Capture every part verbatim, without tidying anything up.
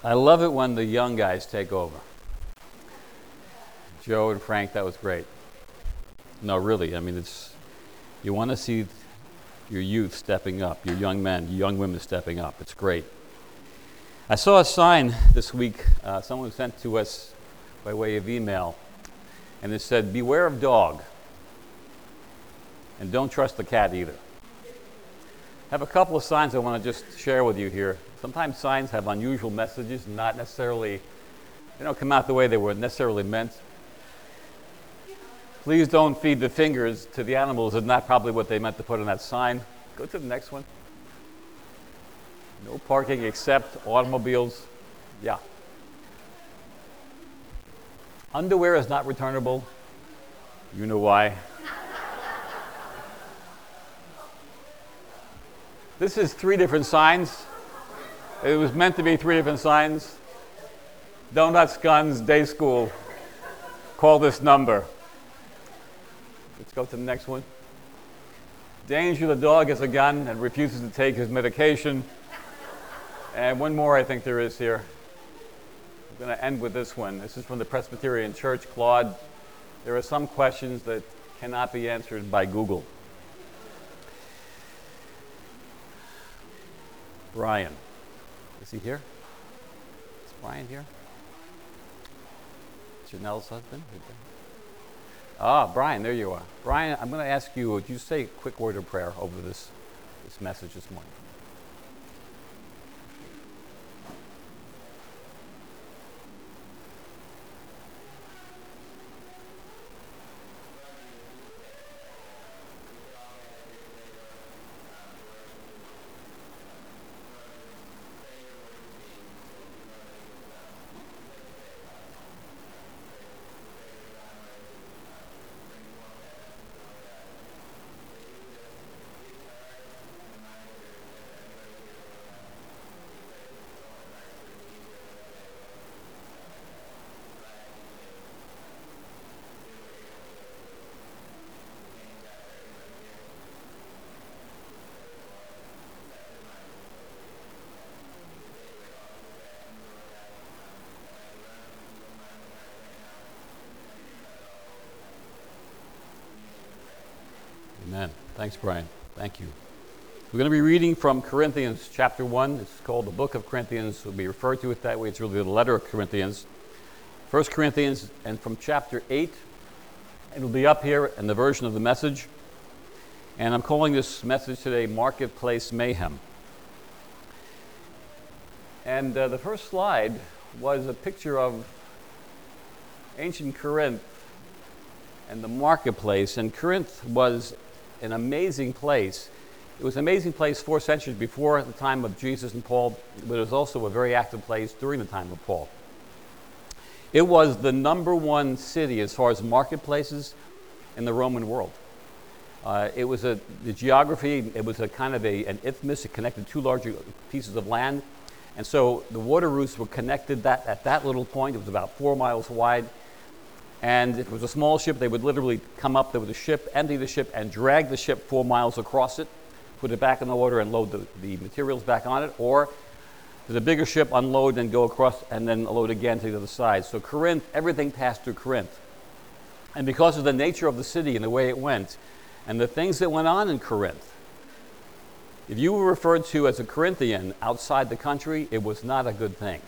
I love it when the young guys take over. Joe and Frank, that was great. No, really, I mean, it's you want to see your youth stepping up, your young men, your young women stepping up. It's great. I saw a sign this week, uh, someone sent to us by way of email, and it said, "Beware of dog, and don't trust the cat either." I have a couple of signs I want to just share with you here. Sometimes signs have unusual messages, not necessarily, they don't come out the way they were necessarily meant. Please don't feed the fingers to the animals is not probably what they meant to put on that sign. Go to the next one. No parking except automobiles. Yeah. Underwear is not returnable. You know why. This is three different signs. It was meant to be three different signs. Donuts, guns, day school. Call this number. Let's go to the next one. Danger, the dog has a gun and refuses to take his medication. And one more I think there is here. I'm going to end with this one. This is from the Presbyterian Church, Claude. There are some questions that cannot be answered by Google. Brian. Is he here? Is Brian here? Janelle's husband? Ah, Brian, there you are. Brian, I'm going to ask you, would you say a quick word of prayer over this, this message this morning? Amen. Thanks, Brian. Thank you. We're going to be reading from Corinthians chapter one. It's called the Book of Corinthians. We'll be referred to it that way. It's really the letter of Corinthians. First Corinthians, and from chapter eight. It'll be up here in the version of the Message. And I'm calling this message today, Marketplace Mayhem. And uh, the first slide was a picture of ancient Corinth and the marketplace. And Corinth was an amazing place. It was an amazing place four centuries before the time of Jesus and Paul, but it was also a very active place during the time of Paul. It was the number one city as far as marketplaces in the Roman world. Uh, it was a, the geography, it was a kind of a, an isthmus. It connected two larger pieces of land. And so the water routes were connected that, at that little point. It was about four miles wide. And if it was a small ship, they would literally come up there with a ship, empty the ship, and drag the ship four miles across it, put it back in the water and load the, the materials back on it. Or to the bigger ship, unload and go across and then load again to the other side. So Corinth, everything passed through Corinth. And because of the nature of the city and the way it went, and the things that went on in Corinth, if you were referred to as a Corinthian outside the country, it was not a good thing.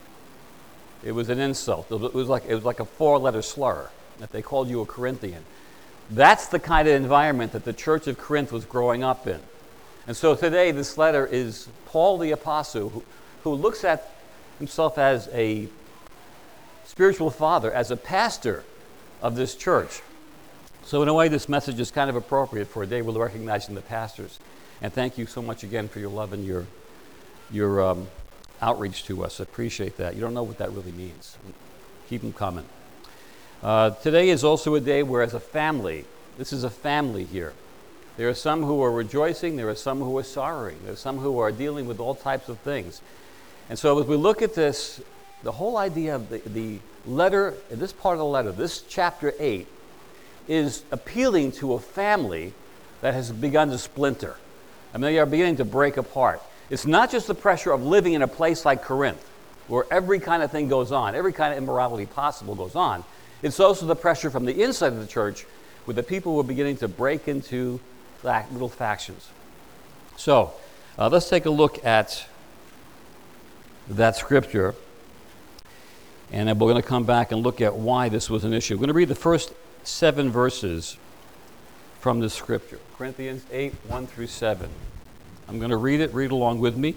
It was an insult. It was like it was like a four-letter slur that they called you a Corinthian. That's the kind of environment that the church of Corinth was growing up in. And so today, this letter is Paul the Apostle, who, who looks at himself as a spiritual father, as a pastor of this church. So in a way, this message is kind of appropriate for a day we're recognizing the pastors. And thank you so much again for your love and your your um, outreach to us. I appreciate that. You don't know what that really means. Keep them coming. Uh, today is also a day where, as a family, this is a family here. There are some who are rejoicing. There are some who are sorrowing. There are some who are dealing with all types of things. And so as we look at this, the whole idea of the, the letter, this part of the letter, this chapter eight, is appealing to a family that has begun to splinter. I mean, they are beginning to break apart. It's not just the pressure of living in a place like Corinth, where every kind of thing goes on, every kind of immorality possible goes on. It's also the pressure from the inside of the church, where the people were beginning to break into fac- little factions. So, uh, let's take a look at that scripture, and then we're going to come back and look at why this was an issue. We're going to read the first seven verses from this scripture. Corinthians eight, one through seven. I'm going to read it. Read along with me.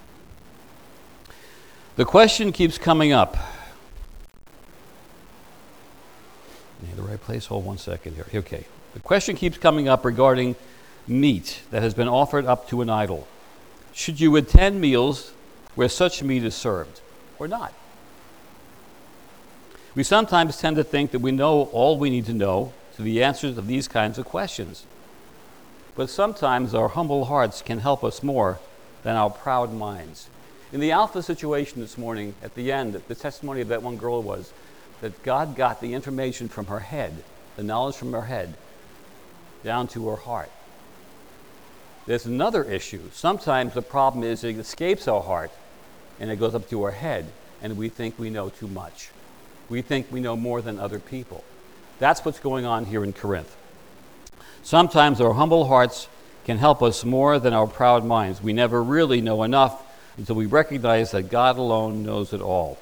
The question keeps coming up. In the right place? Hold one second here. Okay. The question keeps coming up regarding meat that has been offered up to an idol. Should you attend meals where such meat is served or not? We sometimes tend to think that we know all we need to know to the answers of these kinds of questions. But sometimes our humble hearts can help us more than our proud minds. In the Alpha situation this morning, at the end, the testimony of that one girl was that God got the information from her head, the knowledge from her head, down to her heart. There's another issue. Sometimes the problem is it escapes our heart and it goes up to our head, and we think we know too much. We think we know more than other people. That's what's going on here in Corinth. Sometimes our humble hearts can help us more than our proud minds. We never really know enough until we recognize that God alone knows it all.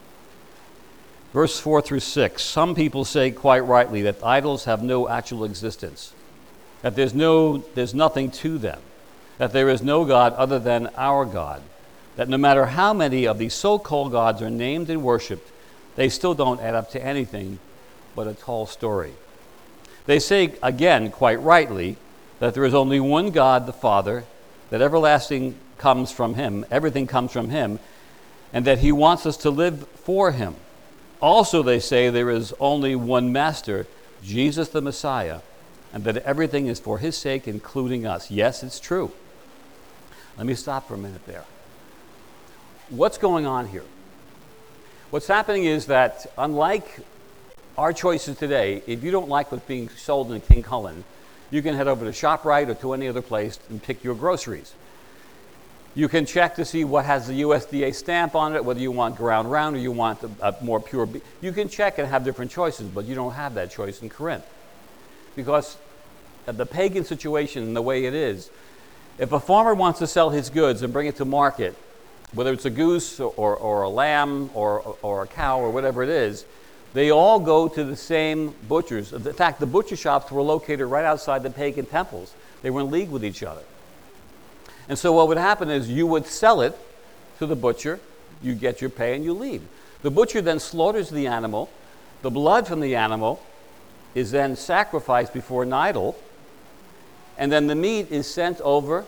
Verse four through six. Some people say quite rightly that idols have no actual existence, that there's no, there's nothing to them, that there is no God other than our God, that no matter how many of these so-called gods are named and worshipped, they still don't add up to anything but a tall story. They say, again, quite rightly, that there is only one God, the Father, that everlasting comes from him, everything comes from him, and that he wants us to live for him. Also, they say there is only one Master, Jesus the Messiah, and that everything is for his sake, including us. Yes, it's true. Let me stop for a minute there. What's going on here? What's happening is that, unlike our choices today, if you don't like what's being sold in King Cullen, you can head over to ShopRite or to any other place and pick your groceries. You can check to see what has the U S D A stamp on it, whether you want ground round or you want a, a more pure beef. You can check and have different choices, but you don't have that choice in Corinth. Because of the pagan situation and the way it is, if a farmer wants to sell his goods and bring it to market, whether it's a goose or, or, or a lamb or, or a cow or whatever it is, they all go to the same butchers. In fact, the butcher shops were located right outside the pagan temples. They were in league with each other. And so what would happen is you would sell it to the butcher, you get your pay, and you leave. The butcher then slaughters the animal. The blood from the animal is then sacrificed before an idol, and then the meat is sent over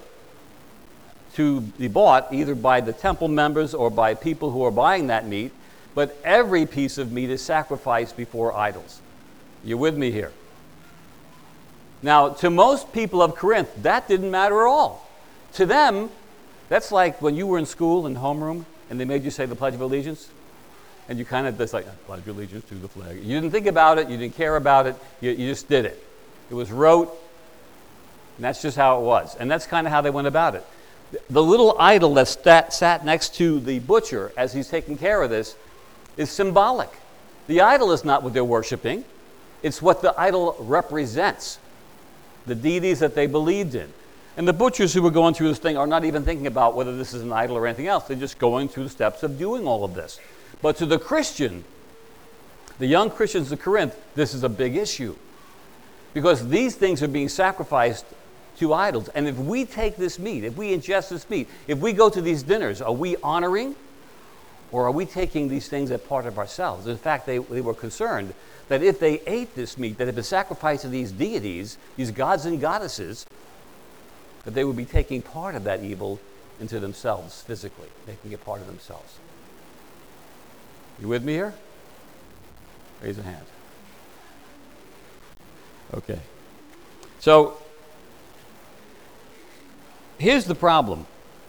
to be bought either by the temple members or by people who are buying that meat, but every piece of meat is sacrificed before idols. You with me here? Now, to most people of Corinth, that didn't matter at all. To them, that's like when you were in school in homeroom and they made you say the Pledge of Allegiance, and you kind of just like, Pledge allegiance to the flag. You didn't think about it, you didn't care about it, you, you just did it. It was rote, and that's just how it was. And that's kind of how they went about it. The little idol that sat, sat next to the butcher as he's taking care of this is symbolic. The idol is not what they're worshiping. It's what the idol represents, the deities that they believed in. And the butchers who were going through this thing are not even thinking about whether this is an idol or anything else. They're just going through the steps of doing all of this. But to the Christian, the young Christians of Corinth, this is a big issue. Because these things are being sacrificed to idols. And if we take this meat, if we ingest this meat, if we go to these dinners, are we honoring or are we taking these things as part of ourselves? In fact, they, they were concerned that if they ate this meat that had been sacrificed to these deities, these gods and goddesses, that they would be taking part of that evil into themselves physically, making it part of themselves. You with me here? Raise a hand. Okay. So, here's the problem.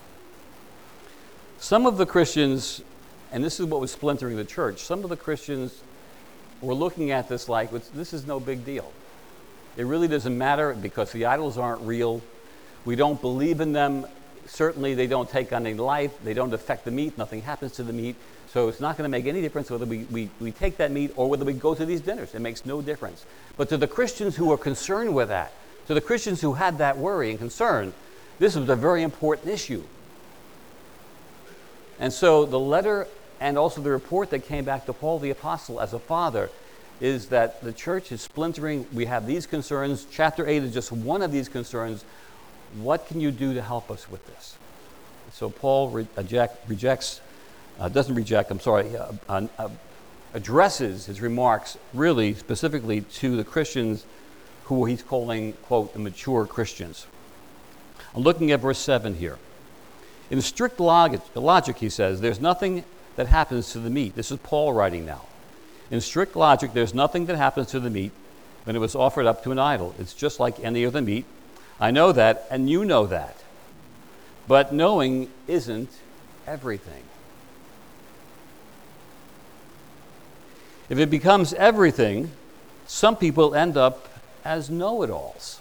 Some of the Christians, and this is what was splintering the church, some of the Christians were looking at this like, this is no big deal. It really doesn't matter because the idols aren't real. We don't believe in them certainly they don't take on any life, they don't affect the meat, nothing happens to the meat, so it's not going to make any difference whether we, we, we take that meat or whether we go to these dinners. It makes no difference. But to the Christians who are concerned with that, to the Christians who had that worry and concern, this was a very important issue. And so the letter and also the report that came back to Paul the Apostle as a father is that the church is splintering. We have these concerns. Chapter eight is just one of these concerns. What can you do to help us with this? So Paul re- eject, rejects, uh, doesn't reject, I'm sorry, uh, uh, uh, addresses his remarks really specifically to the Christians who he's calling, quote, the mature Christians. I'm looking at verse seven here. In strict logic, logic, he says, there's nothing that happens to the meat. This is Paul writing now. In strict logic, there's nothing that happens to the meat when it was offered up to an idol. It's just like any other meat. I know that, and you know that. But knowing isn't everything. If it becomes everything, some people end up as know-it-alls,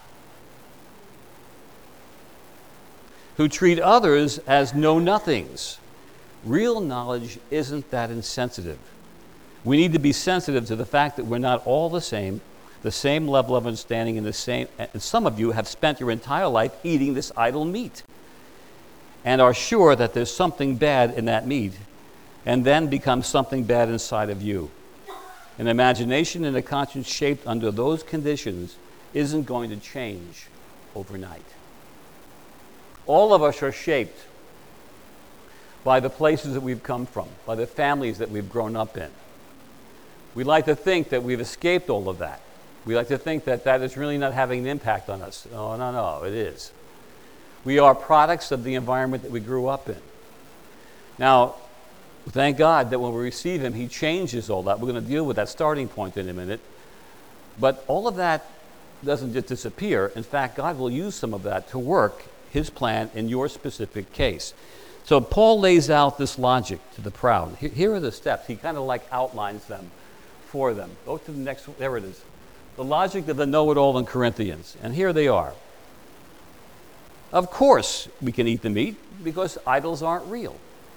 who treat others as know-nothings. Real knowledge isn't that insensitive. We need to be sensitive to the fact that we're not all the same, the same level of understanding, and the same. And some of you have spent your entire life eating this idol meat and are sure that there's something bad in that meat, and then becomes something bad inside of you. An imagination and a conscience shaped under those conditions isn't going to change overnight. All of us are shaped by the places that we've come from, by the families that we've grown up in. We like to think that we've escaped all of that. We like to think that that is really not having an impact on us. Oh, no, no, it is. We are products of the environment that we grew up in. Now, thank God that when we receive Him, He changes all that. We're going to deal with that starting point in a minute. But all of that doesn't just disappear. In fact, God will use some of that to work His plan in your specific case. So Paul lays out this logic to the proud. Here are the steps. He kind of like outlines them for them. Go to the next one. There it is. The logic of the know-it-all in Corinthians. And here they are. Of course we can eat the meat because idols aren't real.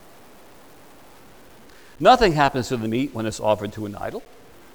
Nothing happens to the meat when it's offered to an idol.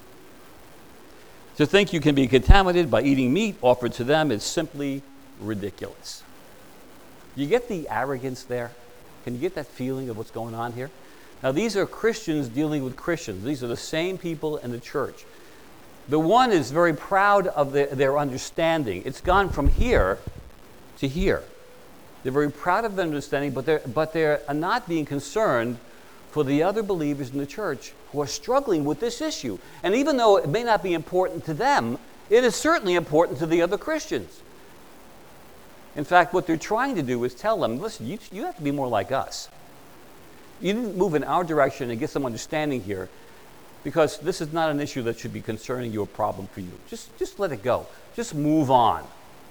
To think you can be contaminated by eating meat offered to them is simply ridiculous. You get the arrogance there? Can you get that feeling of what's going on here? Now, these are Christians dealing with Christians. These are the same people in the church. The one is very proud of the, their understanding. It's gone from here to here. They're very proud of their understanding, but they're, but they're not being concerned for the other believers in the church who are struggling with this issue. And even though it may not be important to them, it is certainly important to the other Christians. In fact, what they're trying to do is tell them, listen, you, you have to be more like us. You didn't move in our direction and get some understanding here because this is not an issue that should be concerning you, a problem for you. Just, just let it go. Just move on.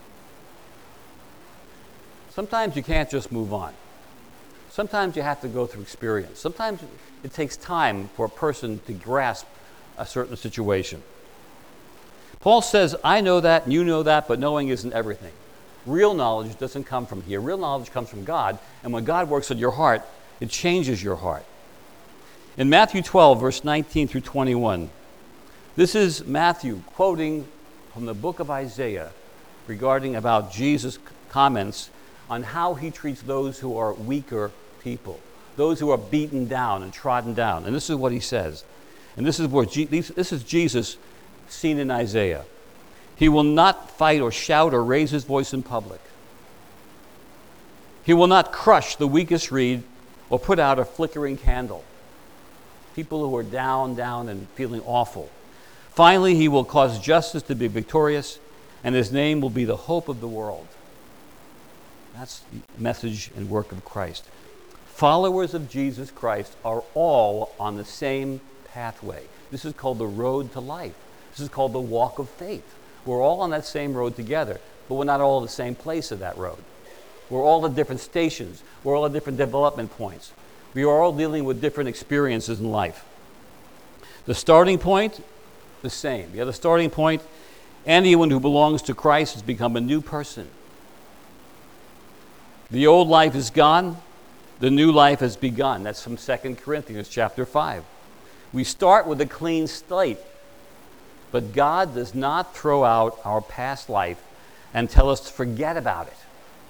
Sometimes you can't just move on. Sometimes you have to go through experience. Sometimes it takes time for a person to grasp a certain situation. Paul says, I know that, and you know that, but knowing isn't everything. Real knowledge doesn't come from here. Real knowledge comes from God, and when God works on your heart, it changes your heart. In Matthew twelve, verse nineteen through twenty-one, this is Matthew quoting from the book of Isaiah regarding about Jesus' comments on how he treats those who are weaker people, those who are beaten down and trodden down. And this is what he says. And this is what Je- this is Jesus seen in Isaiah. He will not fight or shout or raise his voice in public. He will not crush the weakest reed or put out a flickering candle. People who are down, down, and feeling awful. Finally, he will cause justice to be victorious, and his name will be the hope of the world. That's the message and work of Christ. Followers of Jesus Christ are all on the same pathway. This is called the road to life. This is called the walk of faith. We're all on that same road together, but we're not all at the same place of that road. We're all at different stations. We're all at different development points. We are all dealing with different experiences in life. The starting point, the same. You have the starting point. Anyone who belongs to Christ has become a new person. The old life is gone. The new life has begun. That's from Second Corinthians chapter five. We start with a clean slate. But God does not throw out our past life and tell us to forget about it.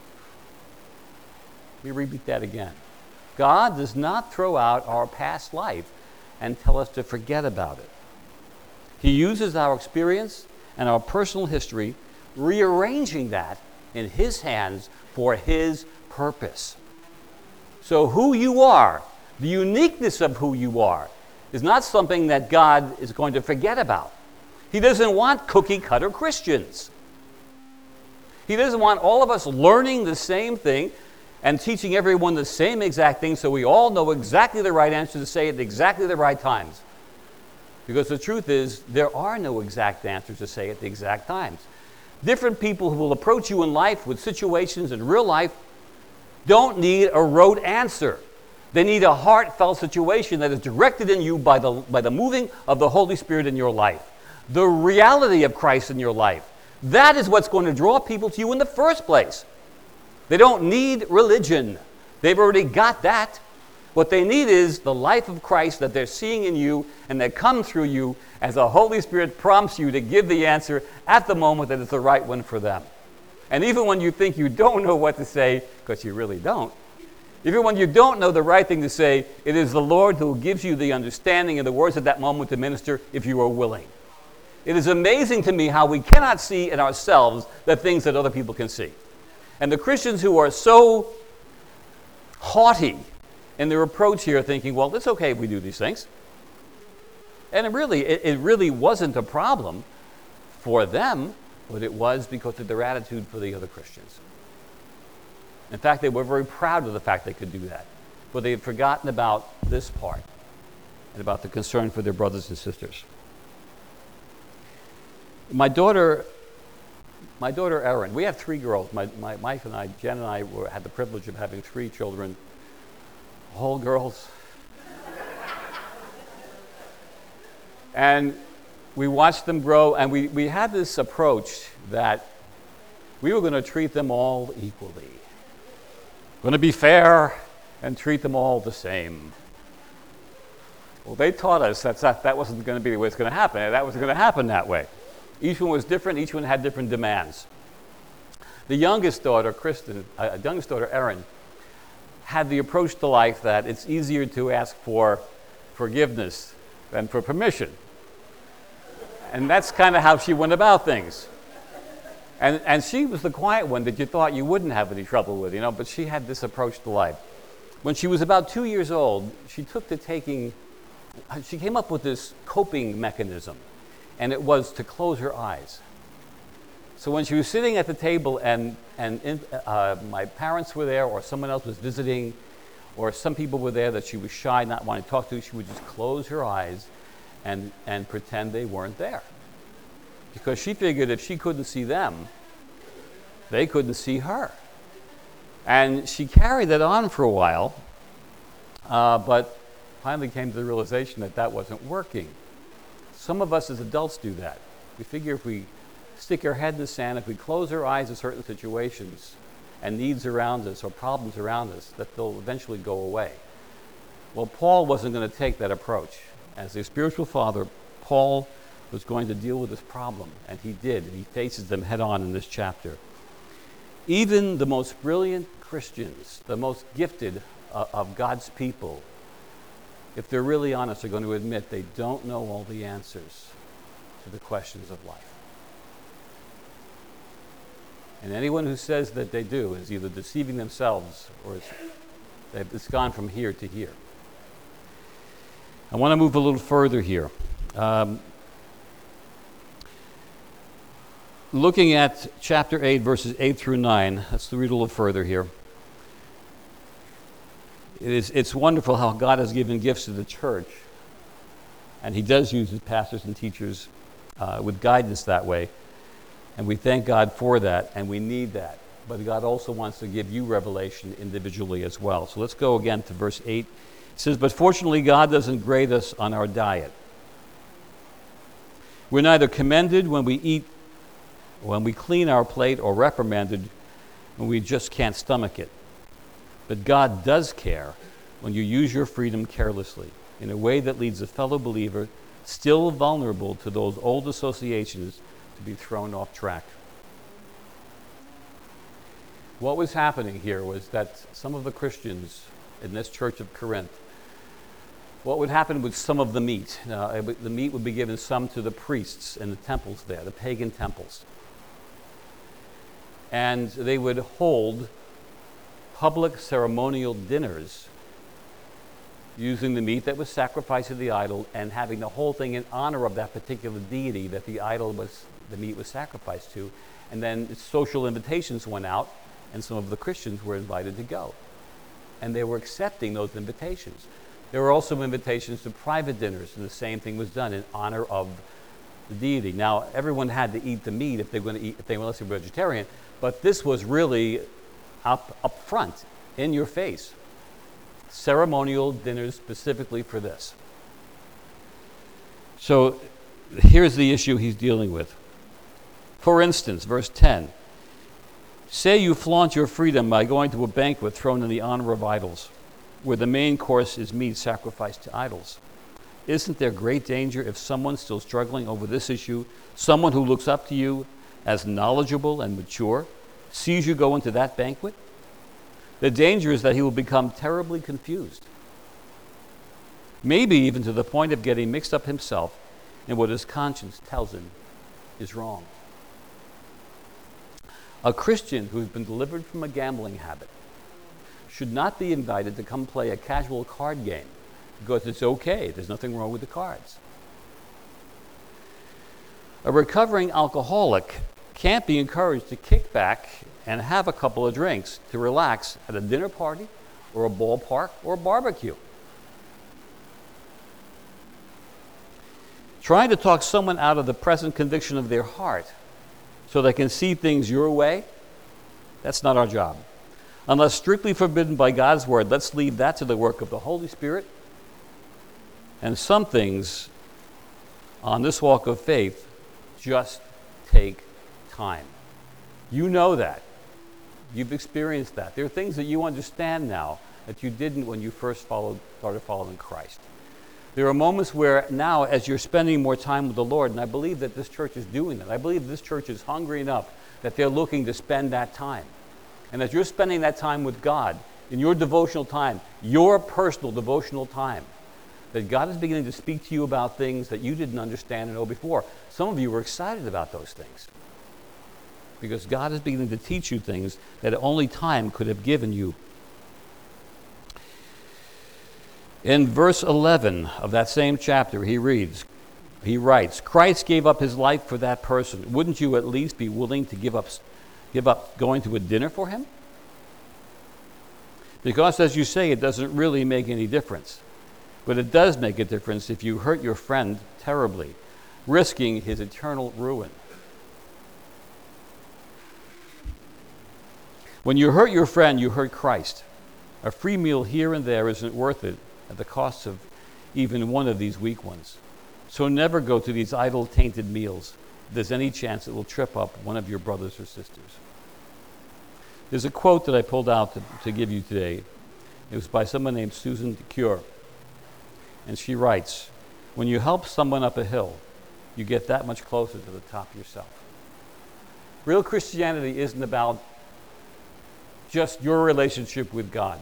Let me repeat that again. God does not throw out our past life and tell us to forget about it. He uses our experience and our personal history, rearranging that in His hands for His purpose. So who you are, the uniqueness of who you are, is not something that God is going to forget about. He doesn't want cookie-cutter Christians. He doesn't want all of us learning the same thing and teaching everyone the same exact thing so we all know exactly the right answer to say at exactly the right times. Because the truth is, there are no exact answers to say at the exact times. Different people who will approach you in life with situations in real life don't need a rote answer. They need a heartfelt situation that is directed in you by the, by the moving of the Holy Spirit in your life. The reality of Christ in your life. That is what's going to draw people to you in the first place. They don't need religion. They've already got that. What they need is the life of Christ that they're seeing in you and that comes through you as the Holy Spirit prompts you to give the answer at the moment that it's the right one for them. And even when you think you don't know what to say, because you really don't, even when you don't know the right thing to say, it is the Lord who gives you the understanding and the words at that moment to minister if you are willing. It is amazing to me how we cannot see in ourselves the things that other people can see. And the Christians who are so haughty in their approach here, thinking, well, it's okay if we do these things. And it really, it, it really wasn't a problem for them, but it was because of their attitude for the other Christians. In fact, they were very proud of the fact they could do that. But they had forgotten about this part and about the concern for their brothers and sisters. My daughter, my daughter Erin, we have three girls. My, my wife and I, Jen and I, were, had the privilege of having three children, all girls. And we watched them grow, and we, we had this approach that we were going to treat them all equally. Going to be fair and treat them all the same. Well, they taught us that that, that wasn't going to be the way it's going to happen. That wasn't going to happen that way. Each one was different. Each one had different demands. The youngest daughter, Kristen, uh, youngest daughter, Erin, had the approach to life that it's easier to ask for forgiveness than for permission. And that's kind of how she went about things. And, and she was the quiet one that you thought you wouldn't have any trouble with, you know, but she had this approach to life. When she was about two years old, she took to taking, she came up with this coping mechanism, and it was to close her eyes. So when she was sitting at the table and, and in, uh, my parents were there or someone else was visiting or some people were there that she was shy, not wanting to talk to, she would just close her eyes and, and pretend they weren't there. Because she figured if she couldn't see them, they couldn't see her. And she carried that on for a while, uh, but finally came to the realization that that wasn't working. Some of us as adults do that. We figure if we stick our head in the sand, if we close our eyes to certain situations and needs around us or problems around us, that they'll eventually go away. Well, Paul wasn't going to take that approach. As a spiritual father, Paul was going to deal with this problem, and he did, and he faces them head on in this chapter. Even the most brilliant Christians, the most gifted uh, of God's people, if they're really honest, are going to admit they don't know all the answers to the questions of life. And anyone who says that they do is either deceiving themselves or it's, it's gone from here to here. I want to move a little further here. Um, looking at chapter eight, verses eight through nine, let's read a little further here. It is, it's wonderful how God has given gifts to the church, and he does use his pastors and teachers uh, with guidance that way. And we thank God for that, and we need that. But God also wants to give you revelation individually as well. So let's go again to verse eight. It says, "But fortunately God doesn't grade us on our diet. We're neither commended when we eat, when we clean our plate, or reprimanded when we just can't stomach it. But God does care when you use your freedom carelessly, in a way that leads a fellow believer still vulnerable to those old associations to be thrown off track. What was happening here was that some of the Christians in this church of Corinth, what would happen with some of the meat, uh, the meat would be given some to the priests in the temples there, the pagan temples. And they would hold public ceremonial dinners using the meat that was sacrificed to the idol and having the whole thing in honor of that particular deity that the idol was, the meat was sacrificed to. And then social invitations went out, and some of the Christians were invited to go. And they were accepting those invitations. There were also invitations to private dinners, and the same thing was done in honor of the deity. Now, everyone had to eat the meat if they were going to eat, if they were vegetarian, but this was really up up front, in your face. Ceremonial dinners specifically for this. So here's the issue he's dealing with. For instance, verse ten. Say you flaunt your freedom by going to a banquet thrown in the honor of idols, where the main course is meat sacrificed to idols. Isn't there great danger if someone's still struggling over this issue, someone who looks up to you as knowledgeable and mature, sees you go into that banquet? The danger is that he will become terribly confused, maybe even to the point of getting mixed up himself in what his conscience tells him is wrong. A Christian who's been delivered from a gambling habit should not be invited to come play a casual card game because it's okay, there's nothing wrong with the cards. A recovering alcoholic can't be encouraged to kick back and have a couple of drinks to relax at a dinner party or a ballpark or a barbecue. Trying to talk someone out of the present conviction of their heart so they can see things your way, that's not our job. Unless strictly forbidden by God's word, let's leave that to the work of the Holy Spirit. And some things on this walk of faith just take time. You know that. You've experienced that. There are things that you understand now that you didn't when you first followed, started following Christ. There are moments where now, as you're spending more time with the Lord, and I believe that this church is doing that. I believe this church is hungry enough that they're looking to spend that time. And as you're spending that time with God, in your devotional time, your personal devotional time, that God is beginning to speak to you about things that you didn't understand and know before. Some of you were excited about those things because God is beginning to teach you things that only time could have given you. In verse eleven of that same chapter, he reads, he writes, Christ gave up his life for that person. Wouldn't you at least be willing to give up, give up going to a dinner for him? Because, as you say, it doesn't really make any difference. But it does make a difference if you hurt your friend terribly, risking his eternal ruin. When you hurt your friend, you hurt Christ. A free meal here and there isn't worth it at the cost of even one of these weak ones. So never go to these idol-tainted meals if there's any chance it will trip up one of your brothers or sisters. There's a quote that I pulled out to, to give you today. It was by someone named Susan DeCure. And she writes, when you help someone up a hill, you get that much closer to the top yourself. Real Christianity isn't about just your relationship with God.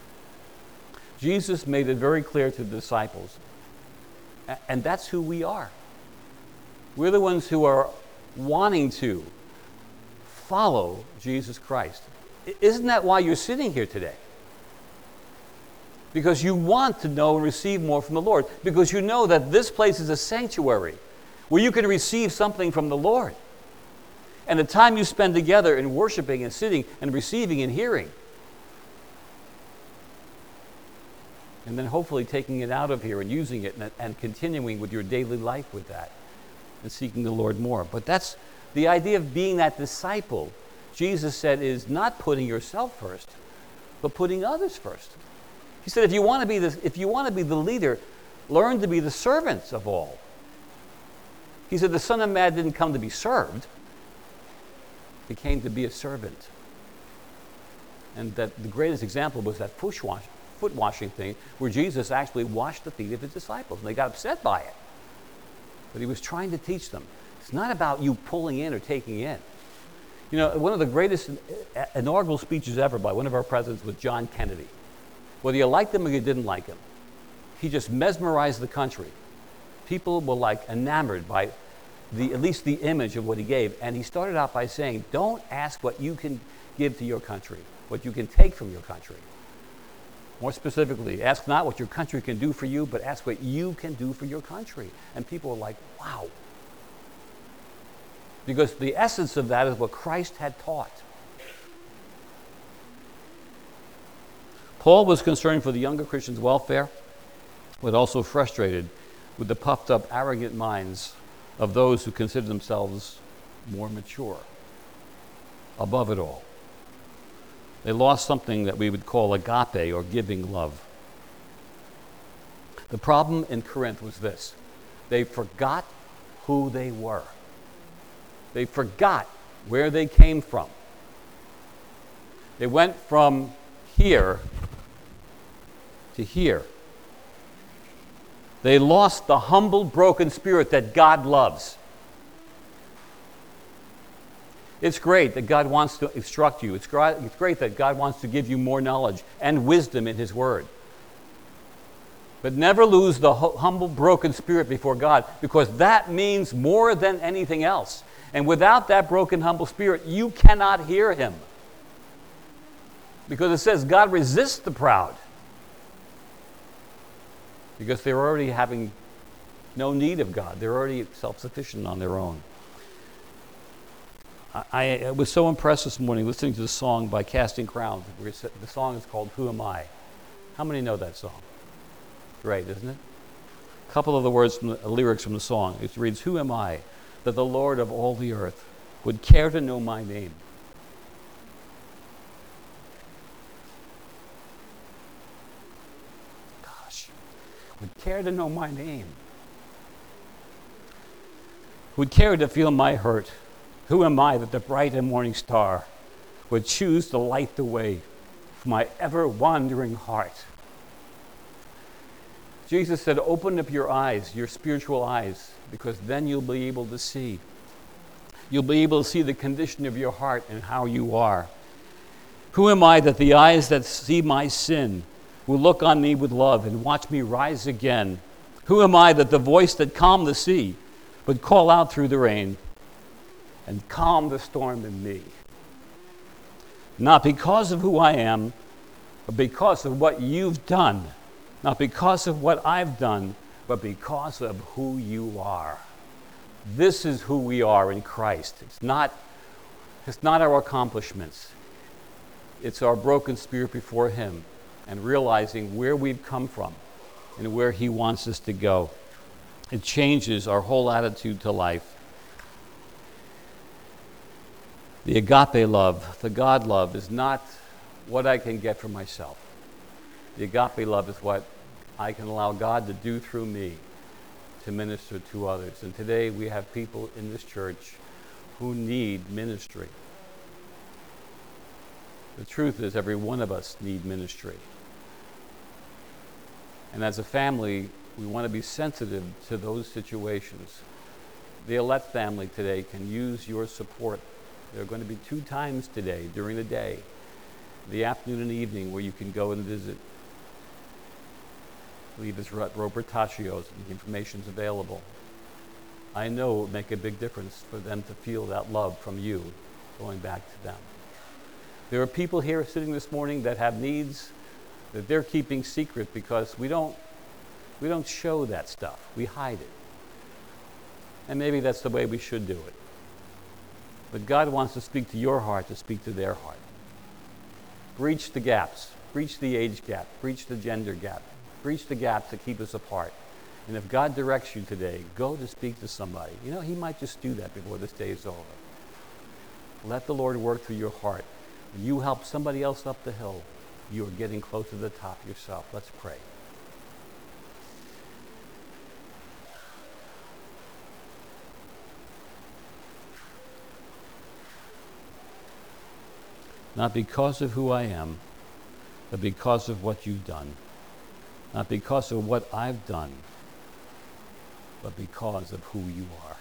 Jesus made it very clear to the disciples, and that's who we are. We're the ones who are wanting to follow Jesus Christ. Isn't that why you're sitting here today? Because you want to know and receive more from the Lord. Because you know that this place is a sanctuary where you can receive something from the Lord. And the time you spend together in worshiping and sitting and receiving and hearing. And then hopefully taking it out of here and using it and, and continuing with your daily life with that and seeking the Lord more. But that's the idea of being that disciple, Jesus said, is not putting yourself first, but putting others first. He said, if you want to be the, if you want to be the leader, learn to be the servants of all. He said, the Son of Man didn't come to be served. He came to be a servant. And that the greatest example was that foot wash, foot washing thing where Jesus actually washed the feet of his disciples, and they got upset by it. But he was trying to teach them. It's not about you pulling in or taking in. You know, one of the greatest inaugural speeches ever by one of our presidents was John Kennedy. Whether you liked him or you didn't like him, he just mesmerized the country. People were like enamored by the, at least the image of what he gave. And he started out by saying, don't ask what you can give to your country, what you can take from your country. More specifically, ask not what your country can do for you, but ask what you can do for your country. And people were like, wow. Because the essence of that is what Christ had taught. Paul was concerned for the younger Christians' welfare, but also frustrated with the puffed up, arrogant minds of those who consider themselves more mature, above it all. They lost something that we would call agape, or giving love. The problem in Corinth was this: they forgot who they were. They forgot where they came from. They went from here to here. They lost the humble, broken spirit that God loves. It's great that God wants to instruct you. It's great, it's great that God wants to give you more knowledge and wisdom in His Word. But never lose the humble, broken spirit before God, because that means more than anything else. And without that broken, humble spirit, you cannot hear Him. Because it says God resists the proud. Because they're already having no need of God. They're already self-sufficient on their own. I, I was so impressed this morning listening to the song by Casting Crowns. The song is called Who Am I? How many know that song? Great, isn't it? A couple of the words from the lyrics from the song. It reads, "Who am I that the Lord of all the earth would care to know my name?" Gosh, would care to know my name. Would care to feel my hurt. Who am I that the bright and morning star would choose to light the way for my ever-wandering heart? Jesus said, open up your eyes, your spiritual eyes, because then you'll be able to see. You'll be able to see the condition of your heart and how you are. Who am I that the eyes that see my sin will look on me with love and watch me rise again? Who am I that the voice that calmed the sea would call out through the rain and calm the storm in me? Not because of who I am, but because of what you've done. Not because of what I've done, but because of who you are. This is who we are in Christ. It's not, it's not our accomplishments. It's our broken spirit before Him and realizing where we've come from and where He wants us to go. It changes our whole attitude to life. The agape love, the God love, is not what I can get for myself. The agape love is what I can allow God to do through me to minister to others. And today we have people in this church who need ministry. The truth is, every one of us need ministry. And as a family, we want to be sensitive to those situations. The Alette family today can use your support. There are going to be two times today during the day, the afternoon and evening, where you can go and visit. I believe it's Robert Taccio's, and the information's available. I know it would make a big difference for them to feel that love from you going back to them. There are people here sitting this morning that have needs that they're keeping secret because we don't, we don't show that stuff. We hide it. And maybe that's the way we should do it. But God wants to speak to your heart, to speak to their heart. Breach the gaps. Breach the age gap. Breach the gender gap. Breach the gaps that keep us apart. And if God directs you today, go to speak to somebody. You know, He might just do that before this day is over. Let the Lord work through your heart. When you help somebody else up the hill, you are getting close to the top yourself. Let's pray. not because of who I am, but because of what you've done. Not because of what I've done, but because of who you are.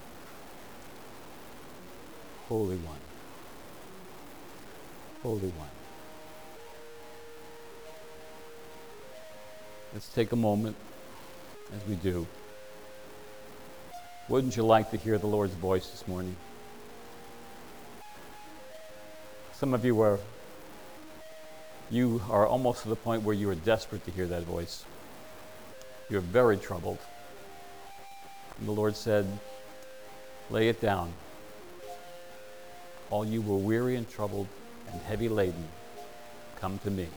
Holy One. Holy One. Let's take a moment as we do. Wouldn't you like to hear the Lord's voice this morning? Some of you are you are almost to the point where you are desperate to hear that voice. You're very troubled. And the Lord said, lay it down. All you who are weary and troubled and heavy laden, come to me.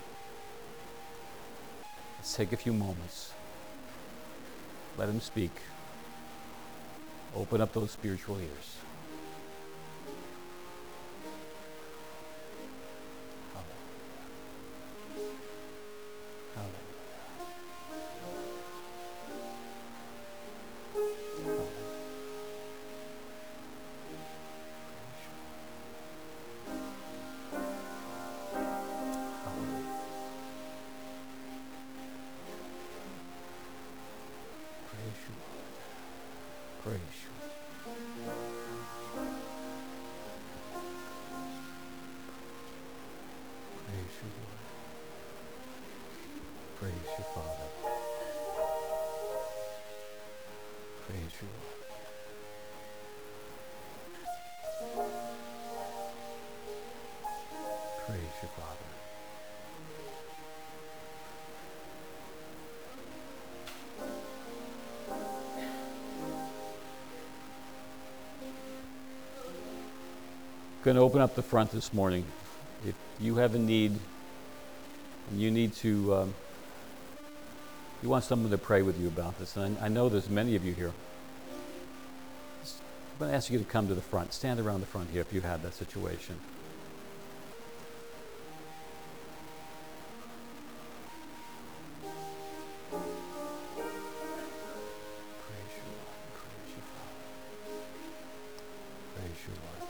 Let's take a few moments. Let him speak. Open up those spiritual ears. Praise you. Praise you, Lord. Praise you, Father. Praise you, Lord. Praise you, Father. Going to open up the front this morning. If you have a need, and you need to, um, you want someone to pray with you about this, and I, I know there's many of you here. I'm going to ask you to come to the front. Stand around the front here if you have that situation. Praise you, Lord. Praise you, Father. Praise you, Lord.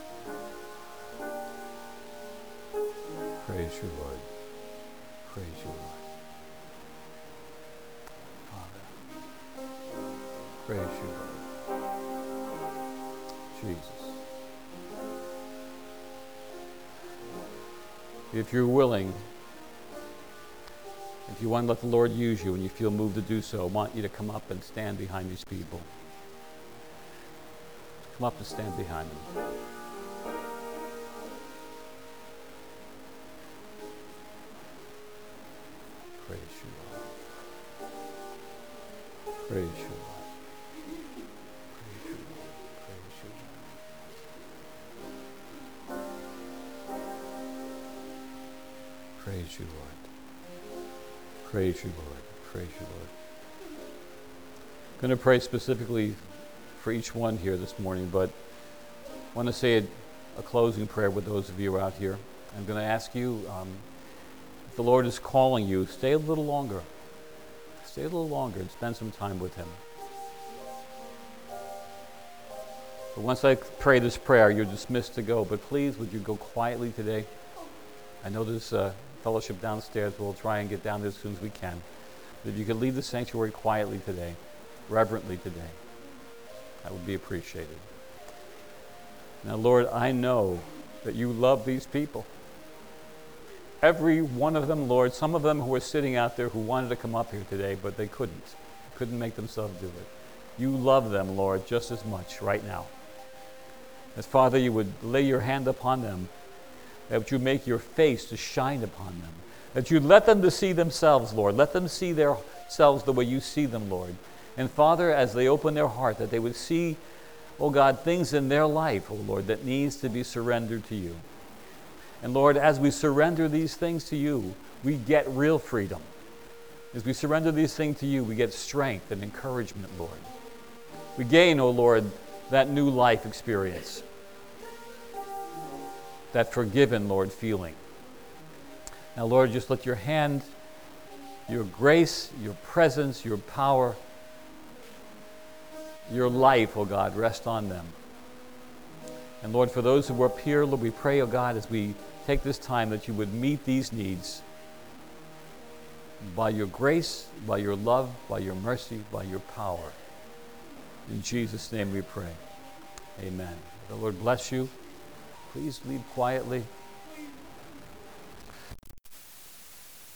Praise you, Lord. Praise you, Lord. Father. Praise you, Lord. Jesus. If you're willing, if you want to let the Lord use you and you feel moved to do so, I want you to come up and stand behind these people. Come up and stand behind them. Praise you, Lord. Praise you, Lord. Praise you, Lord. Praise you, Lord. Praise you, Lord. Praise you, Lord. Praise you, Lord. I'm going to pray specifically for each one here this morning, but I want to say a, a closing prayer with those of you out here. I'm going to ask you, um, if the Lord is calling you, stay a little longer. Stay a little longer and spend some time with him. But once I pray this prayer, you're dismissed to go. But please, would you go quietly today? I know there's a fellowship downstairs. We'll try and get down there as soon as we can. But if you could leave the sanctuary quietly today, reverently today, that would be appreciated. Now, Lord, I know that you love these people. Every one of them, Lord, some of them who were sitting out there who wanted to come up here today, but they couldn't. Couldn't make themselves do it. You love them, Lord, just as much right now. As Father, you would lay your hand upon them, that you make your face to shine upon them, that you let them to see themselves, Lord. Let them see themselves the way you see them, Lord. And Father, as they open their heart, that they would see, oh God, things in their life, oh Lord, that needs to be surrendered to you. And Lord, as we surrender these things to you, we get real freedom. As we surrender these things to you, we get strength and encouragement, Lord. We gain, oh Lord, that new life experience, that forgiven, Lord, feeling. Now, Lord, just let your hand, your grace, your presence, your power, your life, oh God, rest on them. And Lord, for those who are up here, Lord, we pray, oh God, as we take this time that you would meet these needs by your grace, by your love, by your mercy, by your power. In Jesus' name we pray. Amen. The Lord bless you. Please leave quietly.